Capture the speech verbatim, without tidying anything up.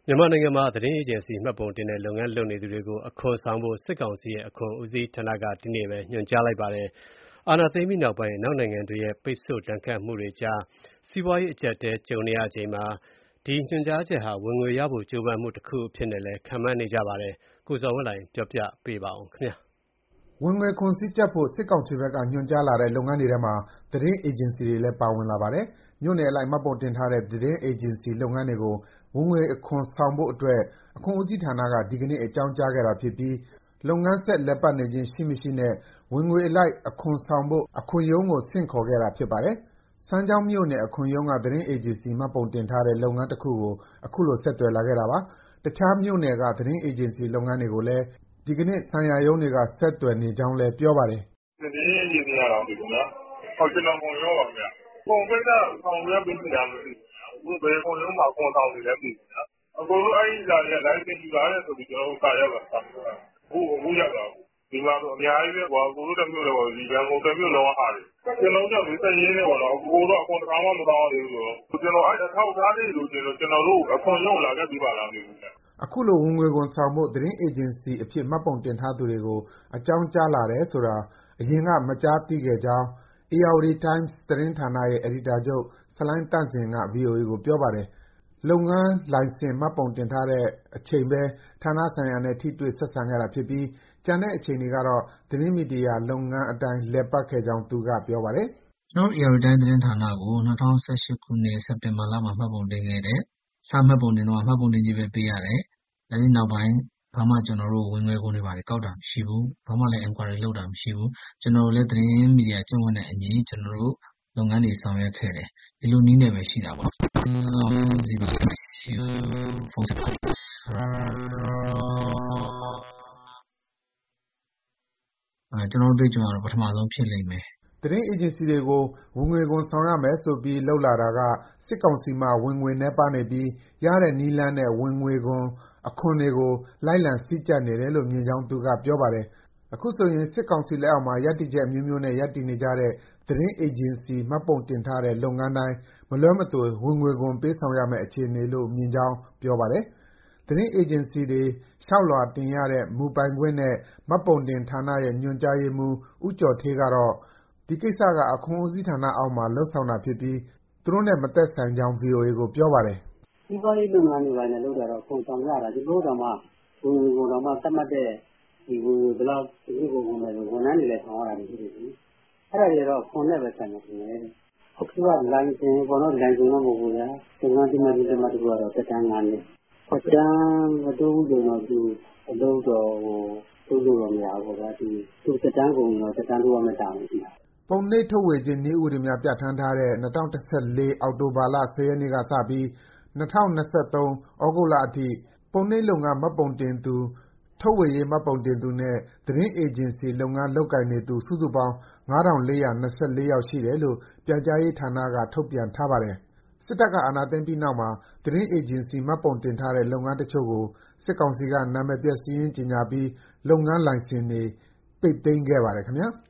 မြန်မာနိုင်ငံမှာသတင်းအေဂျင်စီမှတ်ပုံတင်တဲ့လုပ်ငန်းလုပ်နေသူတွေကိုအခွန်ဆောင်ဖို့စစ်ကောင်စီရဲ့အခွန်ဦးစီးဌာနကဒီနေ့ပဲညွှန်ကြားလိုက်ပါတယ်။အာဏာသိမ်းပြီးနောက်ပိုင်းအနောက်နိုင်ငံတွေရဲ့ပိတ်ဆို့ဒဏ်ခတ်မှုတွေကြားစီးပွားရေးအကျပ်အတည်းကြုံနေရချိန်မှာဒီညွှန်ကြားချက်ဟာဝင်ငွေရဖို့ကြိုးပမ်းမှုတစ်ခုအဖြစ်နဲ့လည်းခန့်မှန်းနေကြပါတယ်။ကိုဇော်ဝင်းလှိုင်ပြောပြပေးပါဦးခင်ဗျာ။ဝင်ငွေခွန်စည်းကြပ်ဖို့စစ်ကောင်စီဘက်ကညွှန်ကြားလာတဲ့လုပ်ငန်းတွေထဲမှာသတင်းအေဂျင်စီတွေလည်းပါဝင်လာပါတယ်။မြို့နယ်အလိုက်မှတ်ပုံတင်ထားတဲ့သတင်းအေဂျင်စီလုပ်ငန်းတွေကိုဝင်ငွေအခွန်ဆောင်ဖို့အတွက်အခွန်ဦးစီးဌာနကဒီကနေ့အကြောင်းကြားခဲ့တာဖြစ်ပြီးလုပ်ငန်းဆက်လည်ပတ်နေခြင်းရှိမရှိနဲ့ဝင်ငွေအလိုက်အခွန်ဆောင်ဖို့အခွန်ရုံးကိုဆင့်ခေါ်ခဲ့တာဖြစ်ပါတယ်။စမ်းချောင်းမြို့နယ်အခွန်ရုံးကသတင်းအေဂျင်စီမှတ်ပုံတင်ထားတဲ့လုပ်ငန်းတစ်ခုကိုအခုလိုဆက်သွယ်လာခဲ့တာပါ။တခြားမြို့နယ်ကသတင်းအေဂျင်စီလုပ်ငန်းတွေကိုလည်းဒီကနေ့ဆိုင်ရာရုံးတွေကဆက်သွယ်နေကြောင်းလည်းပြောပါတယ်။သတင်းအေဂျင်စီကတော့ဒီကွာ။ဟောကျွန်တော်ခွန်ရုံးပါဗျာ။ခွန်ကိစ္စဆောင်ရွက်ပြီးနေတာမရှိဘူး။ဘယ်ခွန်ရုံးမှာခွန်ဆောင်နေလဲမသိဘူးနော်။အကုန်လုံးအဲ့ဒီလာတဲ့ license ယူလာတဲ့ဆိုပြီးကျွန်တော်တို့စာရောက်တာ။ဘူးဘူးရောက်တာ။ဒီမှာတော့အများကြီးပဲကွာကိုတို့တမျိုးတော့ဒီရန်ကုန်တမျိုးလုံးအားတယ်ကျွန်တော်တို့စည်ရင်းနေပါတော့ကိုတို့အခွန်တစ်ခါမှမတောင်းရဘူးဆိုကျွန်တော်အဲ့အထောက်ထားလေးလို့ကျွန်တော်ကျွန်တော်တို့အခွန်ရုံးလာခဲ့ပြီးပါလားမျိုးအခုလိုဝင်ငွေခွန်ဆောင်ဖို့သတင်းအေဂျင်စီအဖြစ်မှတ်ပုံတင်ထားသူတွေကိုအကြောင်းကြားလာတယ်ဆိုတာအရင်ကမကြားသိခဲ့ကြောင်း Ayeyarwaddy Times သတင်းဌာနရဲ့အယ်ဒီတာချုပ်ဆလိုင်းသန့်စင်က ဗွီအိုအေကိုပြောပါတယ်။လုပ်ငန်းလိုင်စင်မှတ်ပုံတင်ထားတဲ့အချိန်ပဲဌာနဆိုင်ရာနဲ့ထိတွေ့ဆက်ဆံခဲ့တာဖြစ်ပြီးကျန်တဲ့အချိန်တွေကတော့သတင်းမီဒီယာလုပ်ငန်းအတိုင်းလည်ပတ်ခဲ့ကြောင်းသူကပြောပါတယ်။ကျွန်တော် Ayeyarwaddy Times သတင်းဌာနကို၂၀၁၈ခုနှစ်စက်တင်ဘာလမှာမှတ်ပုံတင်ခဲ့တယ်။စာမှတ်ပုံတင်တော့မှတ်ပုံတင်ကြီးပဲပေးရတယ်။အဲဒီနောက်ပိုင်းဘာမှကျွန်တော်တို့ဝင်ငွေခွန်တွေပါကောက်တာမရှိဘူး။ဘာမှလည်း inquiry လုပ်တာမရှိဘူး။ကျွန်တော်တို့လည်းသတင်းမီဒီယာကျင့်ဝတ်နဲ့အညီကျွန်တော်တို့လုပ်ငန်းတွေဆောင်ရွက်ခဲ့တယ်။ဒီလိုနည်းနဲ့ပဲရှိတာပေါ့။ဒီမှာရှိဖုန်းဆက်အဲကျွန်တော်တို့တွေ့ကြရတော့ပထမဆုံးဖြစ်လိမ့်မယ်။သတင်းအေဂျင်စီတွေကိုဝင်ငွေခွန်ဆောင်ရမယ်ဆိုပြီးလှုပ်လာတာကစစ်ကောင်စီမှဝင်ငွေနှဲပါနေပြီးရတဲ့နီးလန်းနဲ့ဝင်ငွေခွန်အခွန်တွေကိုလိုက်လံစည်းကြပ်နေတယ်လို့မြင်ကြောင်းသူကပြောပါတယ်။အခုဆိုရင်စစ်ကောင်စီလက်အောက်မှာရပ်တည်ချက်အမျိုးမျိုးနဲ့ရပ်တည်နေကြတဲ့သတင်းအေဂျင်စီမှတ်ပုံတင်ထားတဲ့လုပ်ငန်းတိုင်းမလွဲမသွေဝင်ငွေခွန်ပေးဆောင်ရမယ့်အခြေအနေလို့မြင်ကြောင်းပြောပါတယ်။သတင်းအေဂျင်စီတွေလျှောက်လွှာတင်ရတဲ့မူပိုင်ခွင့်နဲ့မှတ်ပုံတင်ဌာနရဲ့ညွှန်ကြားရေးမှူးဦးကျော်ဌေးကတော့ဒီကိစ္စကအခွန်ဦးစီးဌာနအောက်မှာလုပ်ဆောင်တာဖြစ်ပြီးသူတို့နဲ့မသက်ဆိုင်ကြောင်း ဗွီအိုအေကိုပြောပါတယ်။စီးပွားရေးလုပ်ငန်းတွေပါနဲ့လုပ်တာတော့ခွန်ဆောင်ရတာဒီလိုတော့မှဝင်ငွေခွန်တော့မှသတ်မှတ်တဲ့ဒီဝင်ငွေဘယ်လောက်ဒီကိုဝင်မယ်လို့ဝန်ထမ်းတွေလည်းဆောင်ရတာမရှိဘူး။အဲ့ဒါတွေတော့ခွန်နဲ့ပဲဆိုင်နေတယ်။အခုကလိုင်စင်ပေါ်တော့လိုင်စင်တော့မဟုတ်ဘူးလား။ဒီမှာဒီမှာဒီမှာတူတော့တက်တန်းငါးနှစ်။ပတ်တန်းမတိုးဘူးဆိုတော့သူအလုံးတော်ဟိုတိုးလို့မရဘူးကွာဒီသူတက်တန်းကုန်တော့တက်တန်းတိုးရမယ်တာဝန်ရှိတာ။ပုံနှိပ်ထုတ်ဝေခြင်းနည်းဥပဒေများပြဋ္ဌာန်းထားတဲ့၂၀၁၄အောက်တိုဘာလ၁၀ရက်နေ့ကစပြီး၂၀၂၃ဩဂုတ်လအထိပုံနှိပ်လုပ်ငန်းမှတ်ပုံတင်သူထုတ်ဝေရေးမှတ်ပုံတင်သူနဲ့သတင်းအေဂျင်စီလုပ်ငန်းလုပ်ကိုင်နေသူစုစုပေါင်း၅ထောင်လေးရာ၂၄ယောက်ရှိတယ်လို့ပြန်ကြားရေးဌာနကထုတ်ပြန်ထားပါတယ်။စစ်တပ်ကအာဏာသိမ်းပြီးနောက်မှာသတင်းအေဂျင်စီမှတ်ပုံတင်ထားတဲ့လုပ်ငန်းတချို့ကိုစစ်ကောင်စီကနာမည်ပျက်စာရင်းကြေညာပြီးလုပ်ငန်းလိုင်စင်တွေပိတ်သိမ်းခဲ့ပါတယ်ခင်ဗျာ။